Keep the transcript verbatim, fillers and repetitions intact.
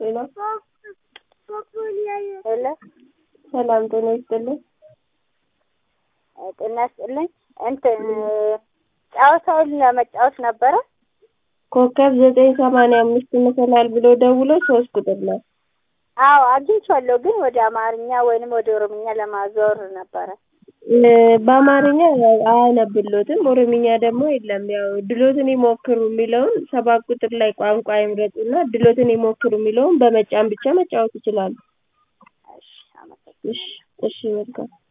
ሄሎ ሄሎ ሰላም ጤና ይስጥልኝ። ጤና ይስጥልኝ። እንትን ጨዋታውን ለመጫወት ነበረ። ኮከብ ዘጠኝ ሰማንያ አምስት መሰላል ብሎ ደውሎ ሶስት ቁጥር ነው። አዎ አግኝቻለሁ፣ ግን ወደ አማርኛ ወይንም ወደ ኦሮምኛ ለማዞር ነበረ። በአማርኛ አያነብሎትም፣ ኦሮምኛ ደግሞ የለም። ያው ድሎትን ይሞክሩ የሚለውን ሰባት ቁጥር ላይ ቋንቋ ይምረጡና ድሎትን ይሞክሩ የሚለውን በመጫን ብቻ መጫወት ይችላሉ። እሺ አመሰግናለሁ። እሺ እሺ መልካም